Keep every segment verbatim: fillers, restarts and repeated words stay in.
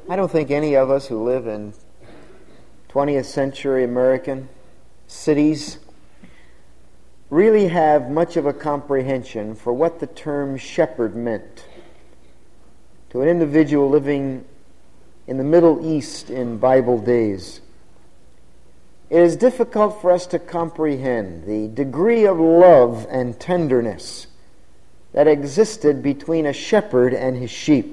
I don't think any of us who live in twentieth century American cities really have much of a comprehension for what the term shepherd meant to an individual living in the Middle East in Bible days. It is difficult for us to comprehend the degree of love and tenderness that existed between a shepherd and his sheep.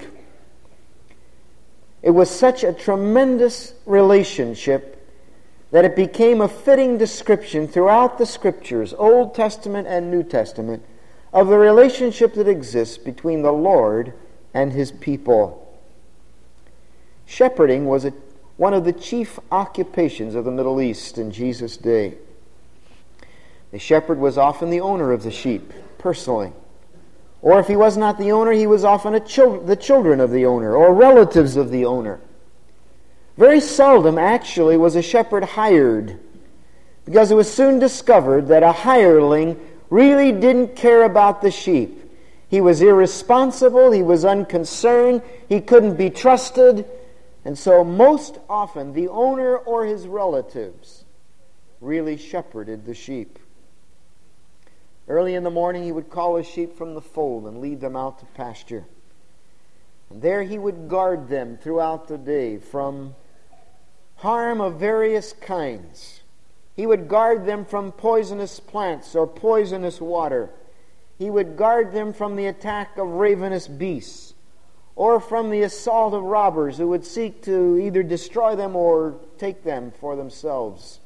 It was such a tremendous relationship that it became a fitting description throughout the Scriptures, Old Testament and New Testament, of the relationship that exists between the Lord and His people. Shepherding was a, one of the chief occupations of the Middle East in Jesus' day. The shepherd was often the owner of the sheep, personally. Or if he was not the owner, he was often a chil- the children of the owner or relatives of the owner. Very seldom, actually, was a shepherd hired, because it was soon discovered that a hireling really didn't care about the sheep. He was irresponsible, he was unconcerned, he couldn't be trusted, and so most often the owner or his relatives really shepherded the sheep. Early in the morning, he would call his sheep from the fold and lead them out to pasture. And there he would guard them throughout the day from harm of various kinds. He would guard them from poisonous plants or poisonous water. He would guard them from the attack of ravenous beasts or from the assault of robbers who would seek to either destroy them or take them for themselves.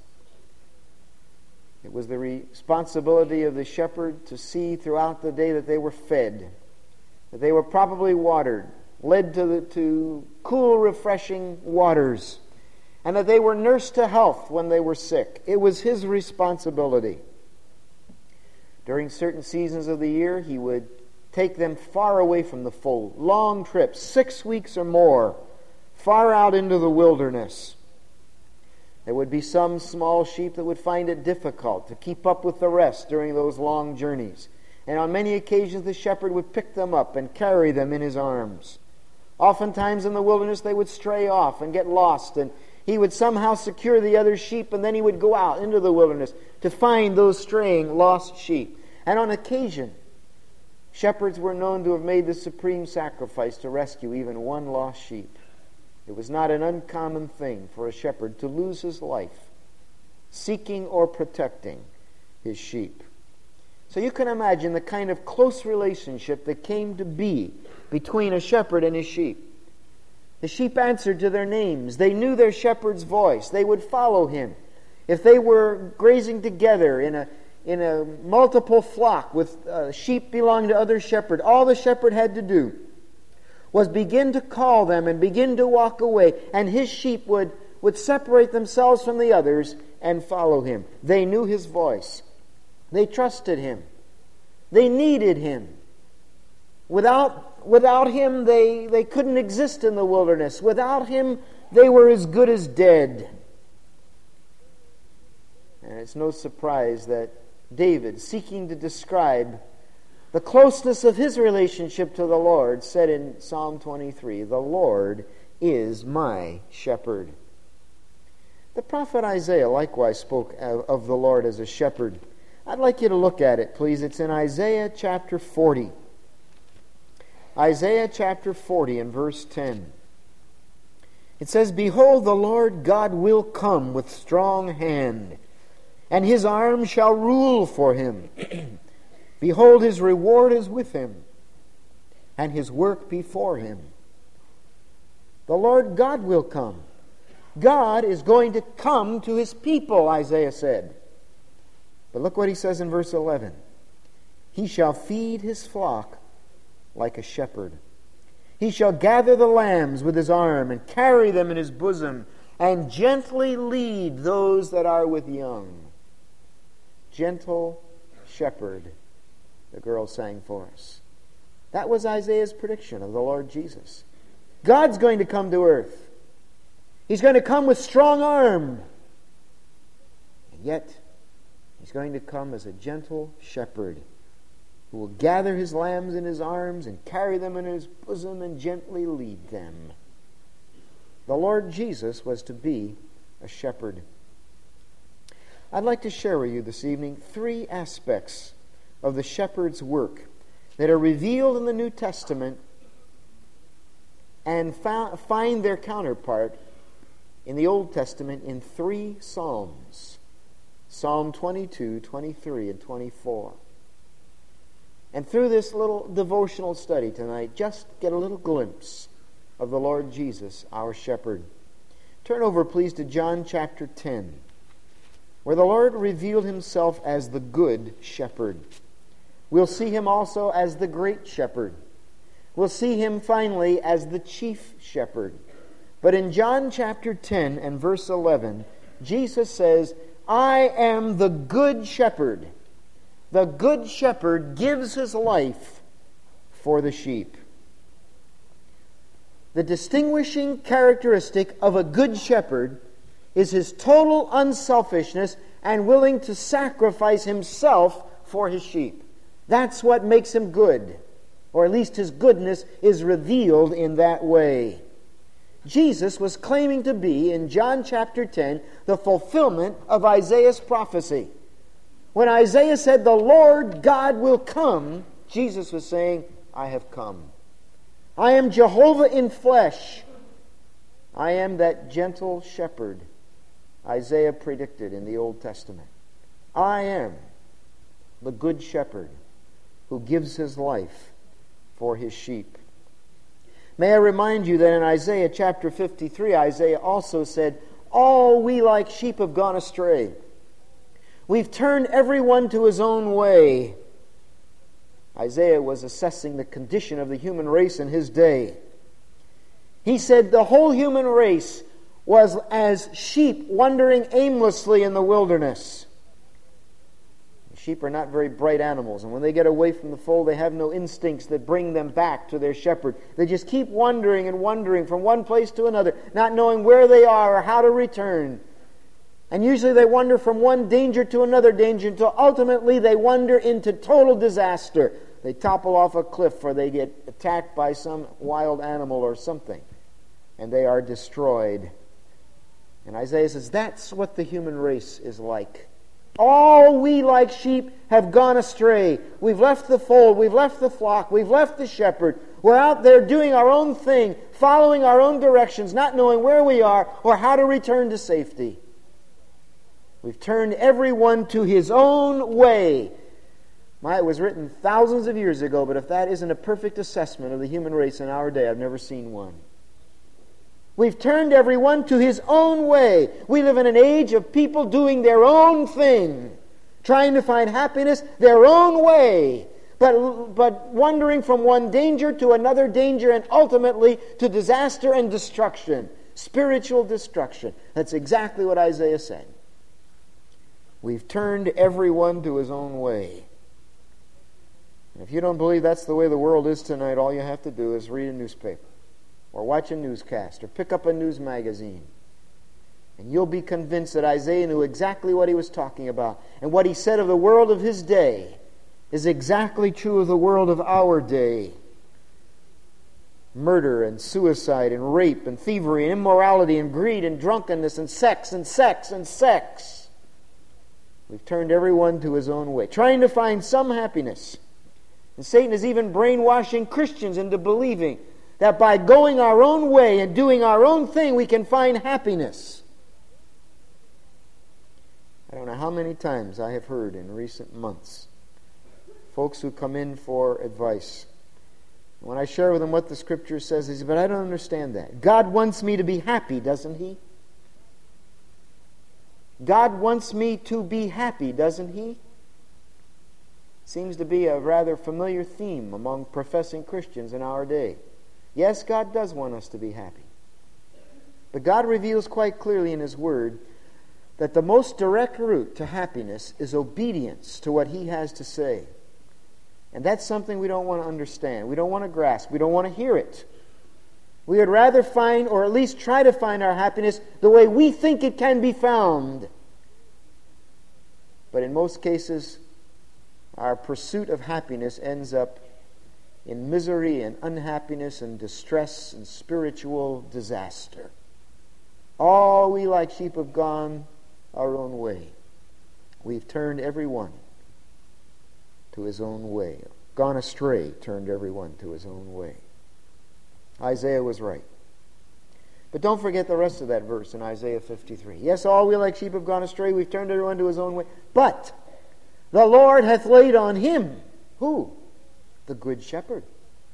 It was the responsibility of the shepherd to see throughout the day that they were fed, that they were properly watered, led to, the, to cool, refreshing waters, and that they were nursed to health when they were sick. It was his responsibility. During certain seasons of the year, he would take them far away from the fold, long trips, six weeks or more, far out into the wilderness. There would be some small sheep that would find it difficult to keep up with the rest during those long journeys. And on many occasions the shepherd would pick them up and carry them in his arms. Oftentimes in the wilderness they would stray off and get lost, and he would somehow secure the other sheep, and then he would go out into the wilderness to find those straying, lost sheep. And on occasion, shepherds were known to have made the supreme sacrifice to rescue even one lost sheep. It was not an uncommon thing for a shepherd to lose his life seeking or protecting his sheep. So you can imagine the kind of close relationship that came to be between a shepherd and his sheep. The sheep answered to their names. They knew their shepherd's voice. They would follow him. If they were grazing together in a in a multiple flock with uh, sheep belonging to other shepherd, all the shepherd had to do was begin to call them and begin to walk away, and his sheep would, would separate themselves from the others and follow him. They knew his voice. They trusted him. They needed him. Without, without him, they, they couldn't exist in the wilderness. Without him, they were as good as dead. And it's no surprise that David, seeking to describe the closeness of his relationship to the Lord, said in Psalm twenty-three, "The Lord is my shepherd." The prophet Isaiah likewise spoke of the Lord as a shepherd. I'd like you to look at it, please. It's in Isaiah chapter forty. Isaiah chapter forty and verse ten. It says, "Behold, the Lord God will come with strong hand, and his arm shall rule for him. Behold, his reward is with him, and his work before him." The Lord God will come. God is going to come to his people, Isaiah said. But look what he says in verse eleven. "He shall feed his flock like a shepherd. He shall gather the lambs with his arm and carry them in his bosom, and gently lead those that are with young." Gentle shepherd, the girl sang for us. That was Isaiah's prediction of the Lord Jesus. God's going to come to earth. He's going to come with strong arm. And yet, he's going to come as a gentle shepherd who will gather his lambs in his arms and carry them in his bosom and gently lead them. The Lord Jesus was to be a shepherd. I'd like to share with you this evening three aspects of the shepherd's work that are revealed in the New Testament and found, find their counterpart in the Old Testament in three Psalms. Psalm twenty-two, twenty-three, and twenty-four. And through this little devotional study tonight, just get a little glimpse of the Lord Jesus, our shepherd. Turn over, please, to John chapter ten, where the Lord revealed himself as the good shepherd. We'll see him also as the great shepherd. We'll see him finally as the chief shepherd. But in John chapter ten and verse eleven, Jesus says, I am the good shepherd. The good shepherd gives his life for the sheep. The distinguishing characteristic of a good shepherd is his total unselfishness and willing to sacrifice himself for his sheep. That's what makes him good, or at least his goodness is revealed in that way. Jesus was claiming to be, in John chapter ten, the fulfillment of Isaiah's prophecy. When Isaiah said, the Lord God will come, Jesus was saying, I have come. I am Jehovah in flesh. I am that gentle shepherd Isaiah predicted in the Old Testament. I am the good shepherd who gives his life for his sheep. May I remind you that in Isaiah chapter fifty-three, Isaiah also said, all we like sheep have gone astray. We've turned everyone to his own way. Isaiah was assessing the condition of the human race in his day. He said the whole human race was as sheep wandering aimlessly in the wilderness. Sheep are not very bright animals, and when they get away from the fold, they have no instincts that bring them back to their shepherd. They just keep wandering and wandering from one place to another, not knowing where they are or how to return. And usually they wander from one danger to another danger until ultimately they wander into total disaster. They topple off a cliff or they get attacked by some wild animal or something, and they are destroyed. And Isaiah says that's what the human race is like. All we like sheep have gone astray. We've left the fold. We've left the flock. We've left the shepherd. We're out there doing our own thing, following our own directions, not knowing where we are or how to return to safety. We've turned everyone to his own way. My, it was written thousands of years ago, but if that isn't a perfect assessment of the human race in our day, I've never seen one. We've turned everyone to his own way. We live in an age of people doing their own thing, trying to find happiness their own way, but, but wandering from one danger to another danger and ultimately to disaster and destruction, spiritual destruction. That's exactly what Isaiah said. We've turned everyone to his own way. And if you don't believe that's the way the world is tonight, all you have to do is read a newspaper, or watch a newscast, or pick up a news magazine. And you'll be convinced that Isaiah knew exactly what he was talking about. And what he said of the world of his day is exactly true of the world of our day. Murder and suicide and rape and thievery and immorality and greed and drunkenness and sex and sex and sex. We've turned everyone to his own way, trying to find some happiness. And Satan is even brainwashing Christians into believing that by going our own way and doing our own thing, we can find happiness. I don't know how many times I have heard in recent months folks who come in for advice. When I share with them what the Scripture says, they say, but I don't understand that. God wants me to be happy, doesn't He? God wants me to be happy, doesn't He? Seems to be a rather familiar theme among professing Christians in our day. Yes, God does want us to be happy. But God reveals quite clearly in His Word that the most direct route to happiness is obedience to what He has to say. And that's something we don't want to understand. We don't want to grasp. We don't want to hear it. We would rather find, or at least try to find our happiness the way we think it can be found. But in most cases, our pursuit of happiness ends up in misery and unhappiness and distress and spiritual disaster. All we like sheep have gone our own way. We've turned every one to his own way. Gone astray, turned every one to his own way. Isaiah was right. But don't forget the rest of that verse in Isaiah fifty-three. Yes, all we like sheep have gone astray. We've turned everyone to his own way. But the Lord hath laid on him. Who? The good shepherd.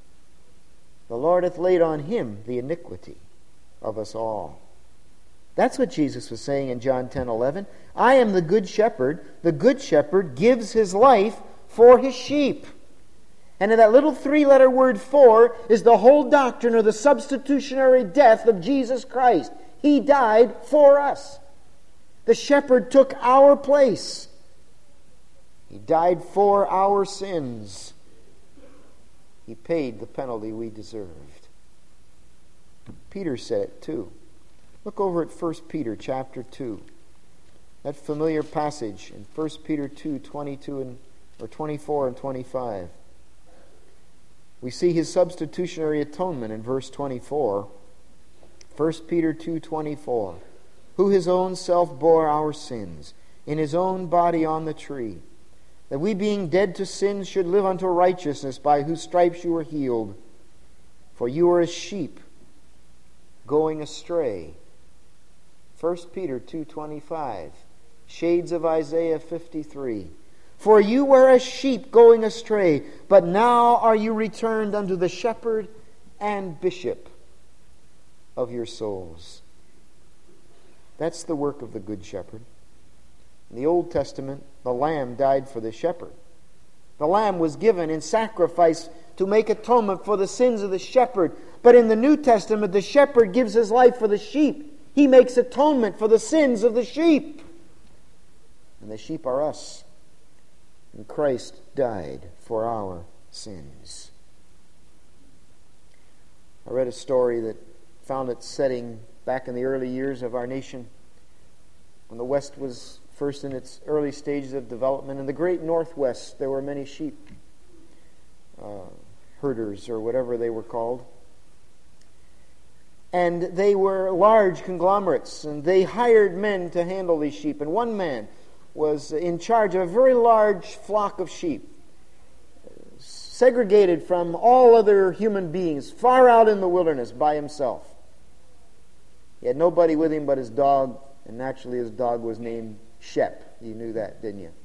The Lord hath laid on him the iniquity of us all. That's what Jesus was saying in John ten eleven. I am the good shepherd. The good shepherd gives his life for his sheep. And in that little three-letter word "for" is the whole doctrine of the substitutionary death of Jesus Christ. He died for us. The shepherd took our place. He died for our sins. He paid the penalty we deserved. Peter said it too. Look over at First Peter chapter two. That familiar passage in First Peter two, twenty-two and or twenty-four and twenty-five. We see his substitutionary atonement in verse twenty-four. First Peter two twenty-four. Who his own self bore our sins in his own body on the tree, that we being dead to sins should live unto righteousness, by whose stripes you were healed. For you are as sheep going astray. First Peter two twenty-five. Shades of Isaiah fifty-three. For you were as sheep going astray, but now are you returned unto the shepherd and bishop of your souls. That's the work of the good shepherd. In the Old Testament, the lamb died for the shepherd. The lamb was given in sacrifice to make atonement for the sins of the shepherd. But in the New Testament, the shepherd gives his life for the sheep. He makes atonement for the sins of the sheep. And the sheep are us. And Christ died for our sins. I read a story that found its setting back in the early years of our nation, when the West was first in its early stages of development. In the great Northwest, there were many sheep uh, herders, or whatever they were called. And they were large conglomerates, and they hired men to handle these sheep. And one man was in charge of a very large flock of sheep, segregated from all other human beings, far out in the wilderness by himself. He had nobody with him but his dog, and naturally his dog was named Shep. You knew that, didn't you?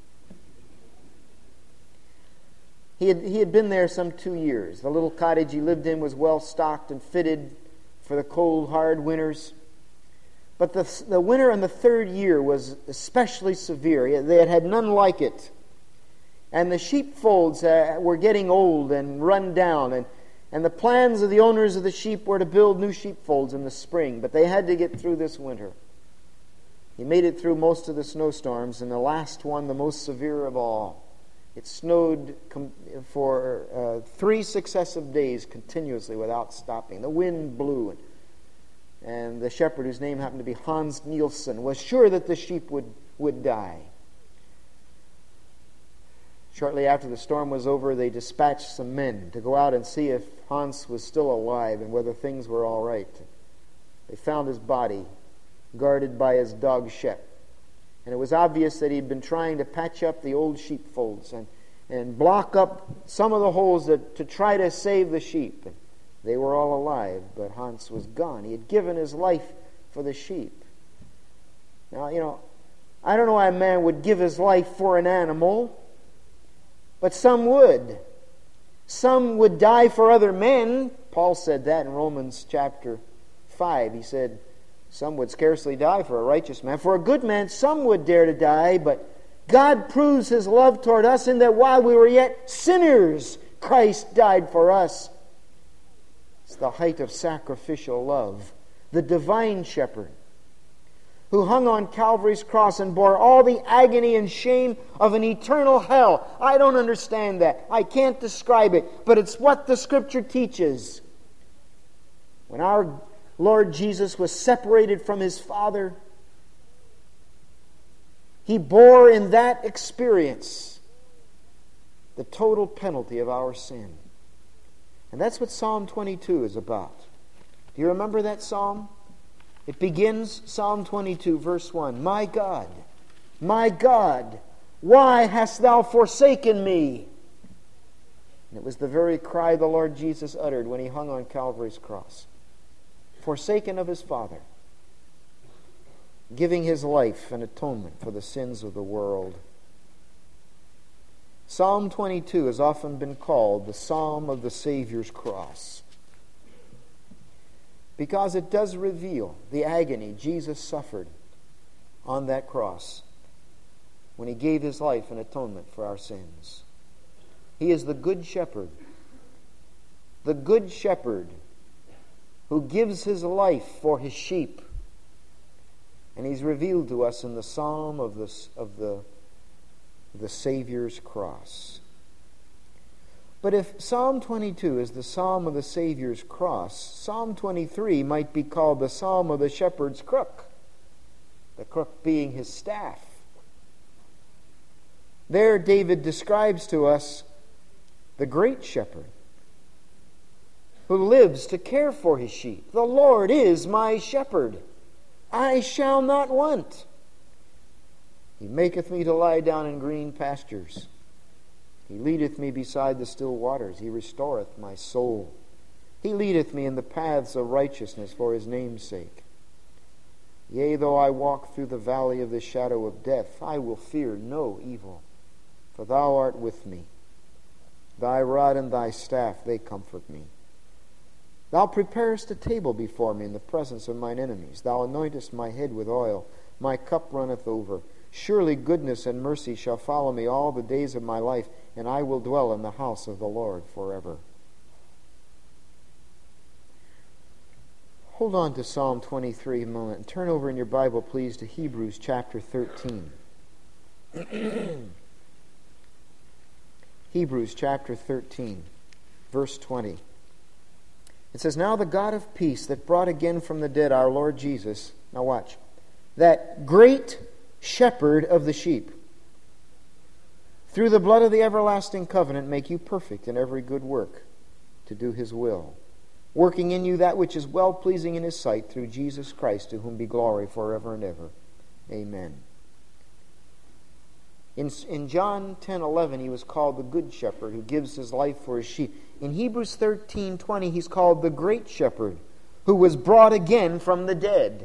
He had, he had been there some two years. The little cottage he lived in was well stocked and fitted for the cold, hard winters. But the, the winter in the third year was especially severe. They had had none like it. And the sheepfolds uh, were getting old and run down. And, and the plans of the owners of the sheep were to build new sheepfolds in the spring. But they had to get through this winter. He made it through most of the snowstorms, and the last one, the most severe of all. It snowed com- for uh, three successive days continuously without stopping. The wind blew, and And the shepherd, whose name happened to be Hans Nielsen, was sure that the sheep would, would die. Shortly after the storm was over, they dispatched some men to go out and see if Hans was still alive and whether things were all right. They found his body guarded by his dog Shep. And it was obvious that he'd been trying to patch up the old sheepfolds and, and block up some of the holes that, to try to save the sheep. And they were all alive, but Hans was gone. He had given his life for the sheep. Now, you know, I don't know why a man would give his life for an animal, but some would. Some would die for other men. Paul said that in Romans chapter five. He said, some would scarcely die for a righteous man. For a good man, some would dare to die, but God proves His love toward us in that while we were yet sinners, Christ died for us. It's the height of sacrificial love. The divine shepherd who hung on Calvary's cross and bore all the agony and shame of an eternal hell. I don't understand that. I can't describe it, but it's what the Scripture teaches. When our Lord Jesus was separated from His Father, He bore in that experience the total penalty of our sin. And that's what Psalm twenty-two is about. Do you remember that psalm? It begins, Psalm twenty-two, verse one, My God, my God, why hast thou forsaken me? And it was the very cry the Lord Jesus uttered when he hung on Calvary's cross. Forsaken of his Father, giving his life an atonement for the sins of the world. Psalm twenty-two has often been called the Psalm of the Savior's cross, because it does reveal the agony Jesus suffered on that cross when he gave his life in atonement for our sins. He is the Good Shepherd, the Good Shepherd who gives his life for his sheep. And he's revealed to us in the Psalm of the, of the, the Savior's cross. But if Psalm twenty-two is the Psalm of the Savior's cross, Psalm twenty-three might be called the Psalm of the shepherd's crook, the crook being his staff. There David describes to us the great shepherd who lives to care for his sheep. The Lord is my shepherd. I shall not want. He maketh me to lie down in green pastures. He leadeth me beside the still waters. He restoreth my soul. He leadeth me in the paths of righteousness for his name's sake. Yea, though I walk through the valley of the shadow of death, I will fear no evil, for thou art with me. Thy rod and thy staff, they comfort me. Thou preparest a table before me in the presence of mine enemies. Thou anointest my head with oil. My cup runneth over. Surely goodness and mercy shall follow me all the days of my life, and I will dwell in the house of the Lord forever. Hold on to Psalm twenty-three a moment and turn over in your Bible, please, to Hebrews chapter thirteen. Hebrews chapter thirteen, verse twenty. It says, Now the God of peace that brought again from the dead our Lord Jesus, now watch, that great shepherd of the sheep, through the blood of the everlasting covenant make you perfect in every good work to do his will, working in you that which is well-pleasing in his sight through Jesus Christ, to whom be glory forever and ever. Amen. In, in John ten eleven, he was called the Good Shepherd who gives his life for his sheep. In Hebrews thirteen twenty, he's called the Great Shepherd who was brought again from the dead.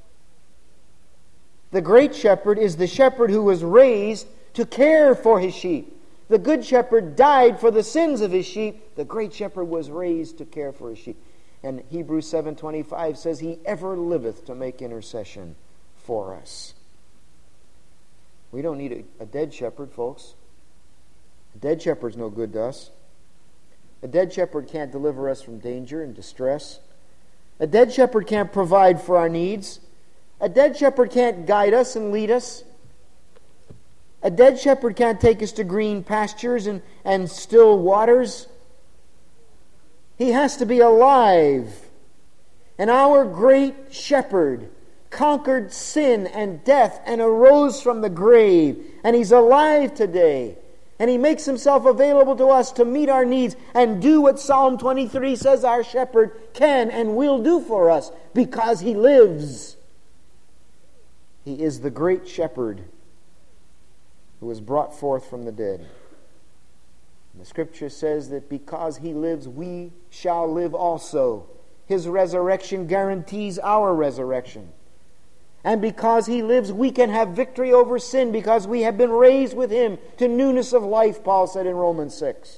The Great Shepherd is the shepherd who was raised to care for his sheep. The Good Shepherd died for the sins of his sheep. The Great Shepherd was raised to care for his sheep. And Hebrews seven twenty-five says, He ever liveth to make intercession for us. We don't need a, a dead shepherd, folks. A dead shepherd's no good to us. A dead shepherd can't deliver us from danger and distress. A dead shepherd can't provide for our needs. A dead shepherd can't guide us and lead us. A dead shepherd can't take us to green pastures and, and still waters. He has to be alive. And our great shepherd conquered sin and death and arose from the grave. And he's alive today. And he makes himself available to us to meet our needs and do what Psalm twenty-three says our shepherd can and will do for us, because he lives. He is the great shepherd who was brought forth from the dead. And the Scripture says that because he lives, we shall live also. His resurrection guarantees our resurrection. And because he lives, we can have victory over sin, because we have been raised with him to newness of life, Paul said in Romans six.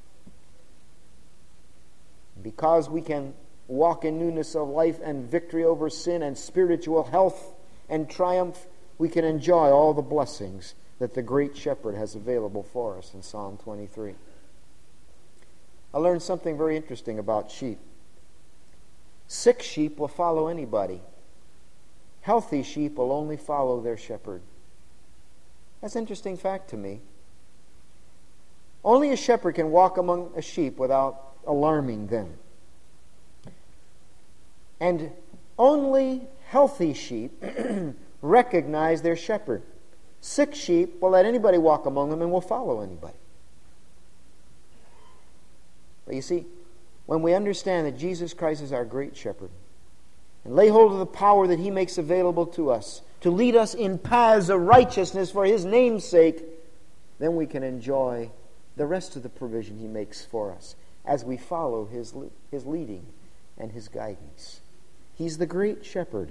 Because we can walk in newness of life and victory over sin and spiritual health and triumph, we can enjoy all the blessings that the great shepherd has available for us in Psalm twenty-three. I learned something very interesting about sheep. Sick sheep will follow anybody. Healthy sheep will only follow their shepherd. That's an interesting fact to me. Only a shepherd can walk among a sheep without alarming them. And only healthy sheep recognize their shepherd. Sick sheep will let anybody walk among them and will follow anybody. But you see, when we understand that Jesus Christ is our great shepherd, and lay hold of the power that He makes available to us to lead us in paths of righteousness for His name's sake, then we can enjoy the rest of the provision He makes for us as we follow His, His leading and His guidance. He's the great shepherd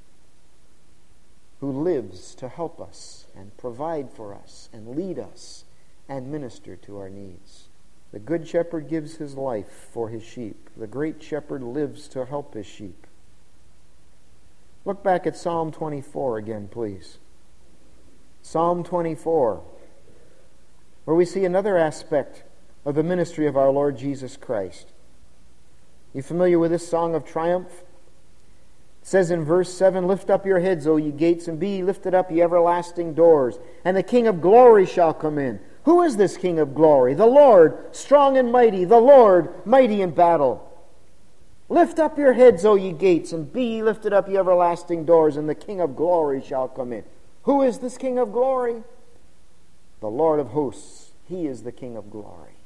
who lives to help us and provide for us and lead us and minister to our needs. The good shepherd gives his life for his sheep. The great shepherd lives to help his sheep. Look back at Psalm twenty-four again, please. Psalm twenty-four, where we see another aspect of the ministry of our Lord Jesus Christ. You familiar with this song of triumph? It says in verse seven, "Lift up your heads, O ye gates, and be ye lifted up, ye everlasting doors, and the King of glory shall come in." Who is this King of glory? The Lord, strong and mighty, the Lord, mighty in battle. Lift up your heads, O ye gates, and be ye lifted up, ye everlasting doors, and the King of glory shall come in. Who is this King of glory? The Lord of hosts. He is the King of glory.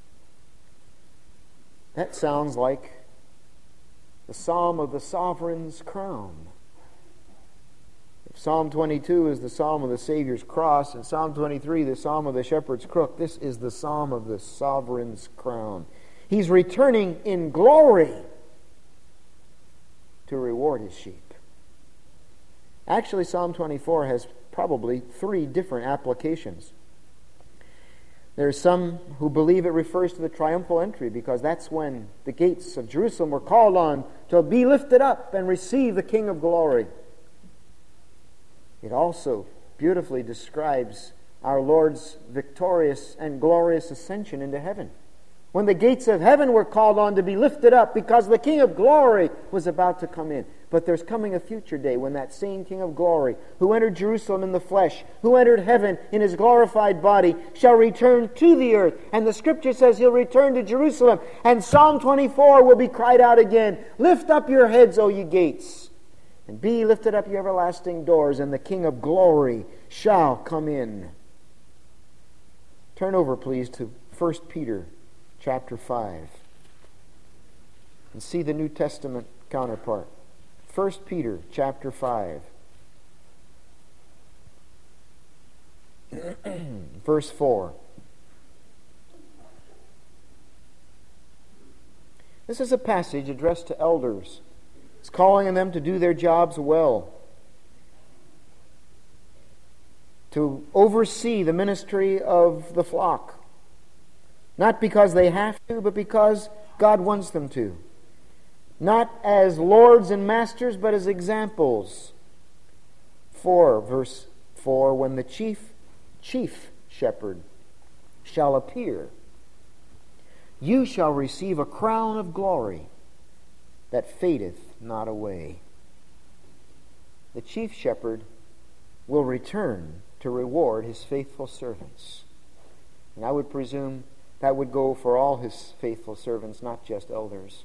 That sounds like the psalm of the sovereign's crown. If Psalm twenty-two is the psalm of the Savior's cross, and Psalm twenty-three the psalm of the shepherd's crook, this is the psalm of the sovereign's crown. He's returning in glory to reward his sheep. Actually, Psalm twenty-four has probably three different applications. There are some who believe it refers to the triumphal entry, because that's when the gates of Jerusalem were called on to be lifted up and receive the King of glory. It also beautifully describes our Lord's victorious and glorious ascension into heaven, when the gates of heaven were called on to be lifted up because the King of glory was about to come in. But there's coming a future day when that same King of glory, who entered Jerusalem in the flesh, who entered heaven in his glorified body, shall return to the earth. And the Scripture says he'll return to Jerusalem. And Psalm twenty-four will be cried out again, "Lift up your heads, O ye gates, and be lifted up, ye everlasting doors, and the King of glory shall come in." Turn over, please, to First Peter chapter five and see the New Testament counterpart. First Peter chapter five, verse four. This is a passage addressed to elders. It's calling on them to do their jobs well, to oversee the ministry of the flock. Not because they have to, but because God wants them to. Not as lords and masters, but as examples. four, verse four, "When the chief, chief shepherd shall appear, you shall receive a crown of glory that fadeth not away." The chief shepherd will return to reward his faithful servants. And I would presume that would go for all his faithful servants, not just elders.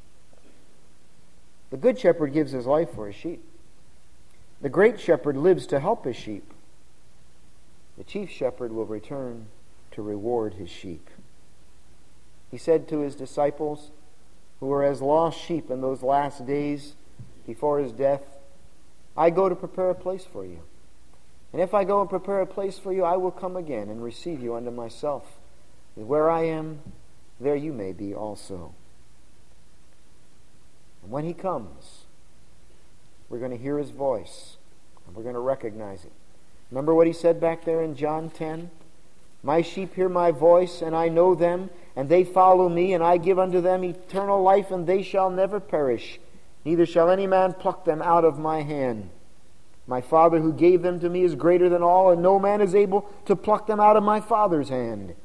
The good shepherd gives his life for his sheep. The great shepherd lives to help his sheep. The chief shepherd will return to reward his sheep. He said to his disciples, who were as lost sheep in those last days before his death, "I go to prepare a place for you. And if I go and prepare a place for you, I will come again and receive you unto myself. And where I am, there you may be also." And when he comes, we're going to hear his voice, and we're going to recognize it. Remember what he said back there in John ten? "My sheep hear my voice, and I know them, and they follow me, and I give unto them eternal life, and they shall never perish, neither shall any man pluck them out of my hand. My Father who gave them to me is greater than all, and no man is able to pluck them out of my Father's hand."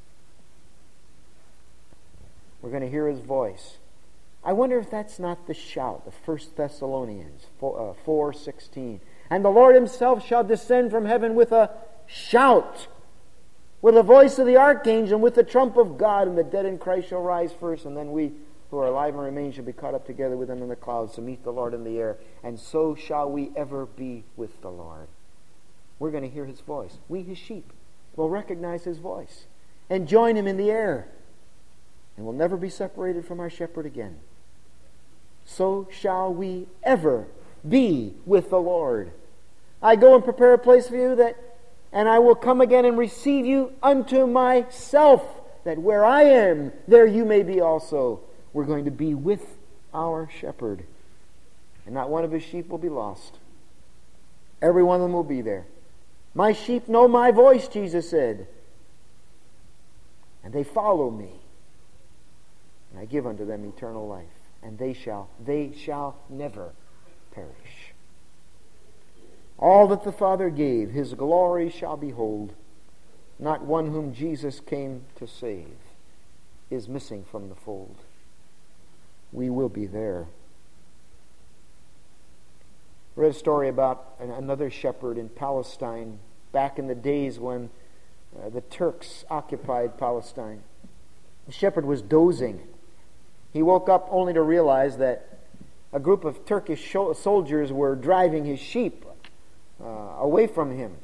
We're going to hear his voice. I wonder if that's not the shout of First Thessalonians four sixteen. "And the Lord himself shall descend from heaven with a shout, with the voice of the archangel, and with the trump of God, and the dead in Christ shall rise first, and then we who are alive and remain shall be caught up together with them in the clouds to meet the Lord in the air. And so shall we ever be with the Lord." We're going to hear his voice. We, his sheep, will recognize his voice and join him in the air. And we'll never be separated from our shepherd again. so shall we ever be with the Lord. I go and prepare a place for you, that, and I will come again and receive you unto myself, that where I am, there you may be also. We're going to be with our shepherd, and not one of his sheep will be lost. Every one of them will be there. My sheep know my voice, Jesus said, and they follow me. And I give unto them eternal life, and they shall, they shall never perish. All that the Father gave, his glory shall behold. Not one whom Jesus came to save is missing from the fold. We will be there. I read a story about another shepherd in Palestine back in the days when uh, the Turks occupied Palestine. The shepherd was dozing. He woke up only to realize that a group of Turkish soldiers were driving his sheep uh, away from him.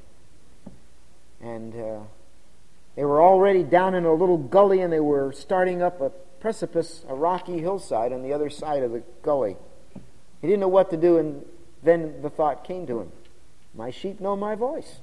And uh, they were already down in a little gully, and they were starting up a precipice, a rocky hillside on the other side of the gully. He didn't know what to do, and then the thought came to him, my sheep know my voice.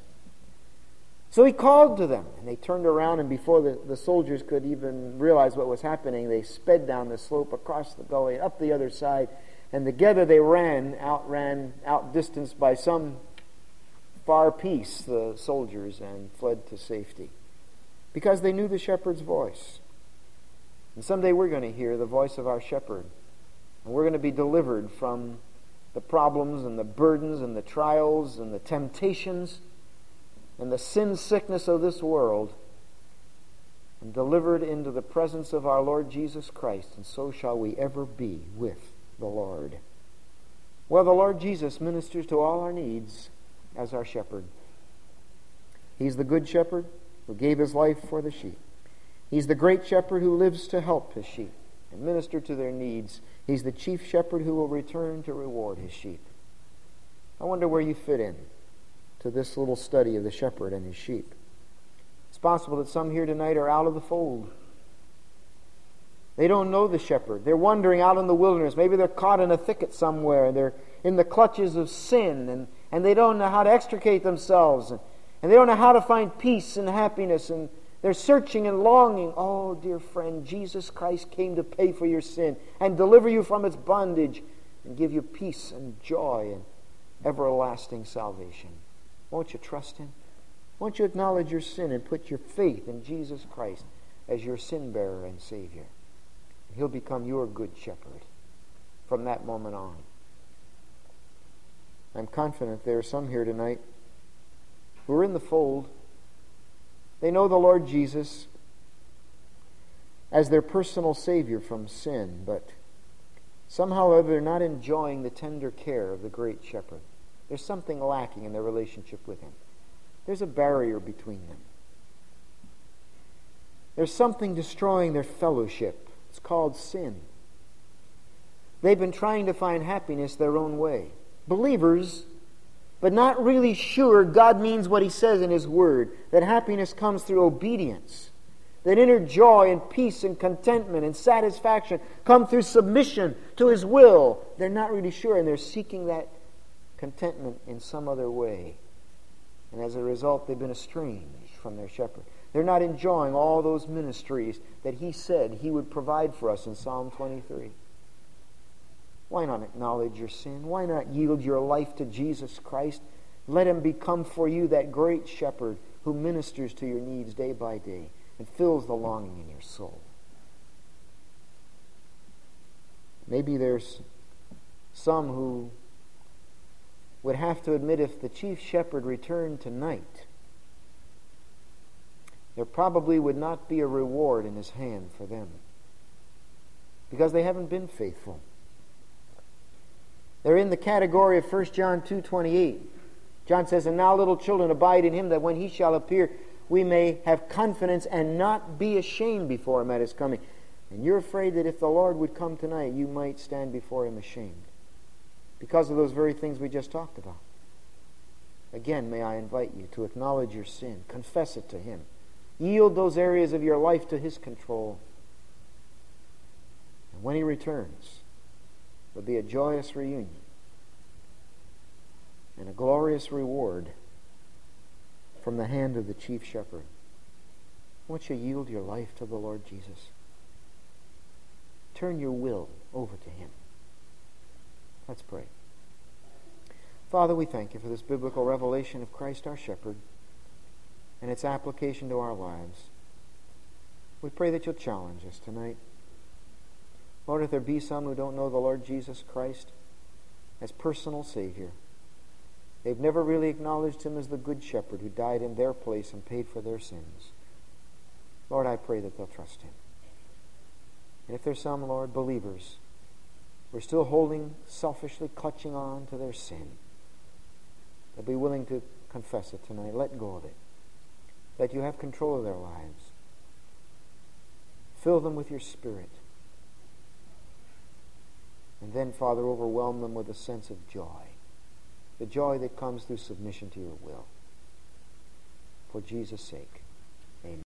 So he called to them, and they turned around, and before the, the soldiers could even realize what was happening, they sped down the slope across the gully, up the other side, and together they ran, outran, outdistanced by some far piece, the soldiers, and fled to safety. Because they knew the shepherd's voice. And someday we're going to hear the voice of our shepherd, and we're going to be delivered from the problems and the burdens and the trials and the temptations and the sin sickness of this world, and delivered into the presence of our Lord Jesus Christ, and so shall we ever be with the Lord. Well, the Lord Jesus ministers to all our needs as our shepherd. He's the good shepherd who gave his life for the sheep. He's the great shepherd who lives to help his sheep and minister to their needs. He's the chief shepherd who will return to reward his sheep. I wonder where you fit in to this little study of the shepherd and his sheep. It's possible that some here tonight are out of the fold. They don't know the shepherd. They're wandering out in the wilderness. Maybe they're caught in a thicket somewhere. They're in the clutches of sin, and, and they don't know how to extricate themselves. And, and they don't know how to find peace and happiness. And they're searching and longing. Oh, dear friend, Jesus Christ came to pay for your sin and deliver you from its bondage and give you peace and joy and everlasting salvation. Won't you trust him? Won't you acknowledge your sin and put your faith in Jesus Christ as your sin bearer and Savior? He'll become your good shepherd from that moment on. I'm confident there are some here tonight who are in the fold. They know the Lord Jesus as their personal Savior from sin, but somehow or other they're not enjoying the tender care of the great shepherd. There's something lacking in their relationship with him. There's a barrier between them. There's something destroying their fellowship. It's called sin. They've been trying to find happiness their own way. Believers, but not really sure God means what he says in his word, that happiness comes through obedience, that inner joy and peace and contentment and satisfaction come through submission to his will. They're not really sure, and they're seeking that contentment in some other way. And as a result, they've been estranged from their shepherd. They're not enjoying all those ministries that he said he would provide for us in Psalm twenty-three. Why not acknowledge your sin? Why not yield your life to Jesus Christ? Let him become for you that great shepherd who ministers to your needs day by day and fills the longing in your soul. Maybe there's some who would have to admit, if the chief shepherd returned tonight, there probably would not be a reward in his hand for them, because they haven't been faithful. They're in the category of First John two twenty-eight. John says, "And now, little children, abide in him, that when he shall appear, we may have confidence and not be ashamed before him at his coming." And you're afraid that if the Lord would come tonight, you might stand before him ashamed, because of those very things we just talked about. Again, may I invite you to acknowledge your sin, confess it to him, yield those areas of your life to his control. And when he returns, There'll be a joyous reunion and a glorious reward from the hand of the chief shepherd. Won't you yield your life to the Lord Jesus? Turn your will over to him. Let's pray. Father, we thank you for this biblical revelation of Christ our shepherd and its application to our lives. We pray that you'll challenge us tonight. Lord, if there be some who don't know the Lord Jesus Christ as personal Savior, they've never really acknowledged him as the good shepherd who died in their place and paid for their sins. Lord, I pray that they'll trust him. And if there's some, Lord, believers who are still holding, selfishly clutching on to their sin, they'll be willing to confess it tonight. Let go of it. That you have control of their lives. Fill them with your Spirit. And then, Father, overwhelm them with a sense of joy. The joy that comes through submission to your will. For Jesus' sake.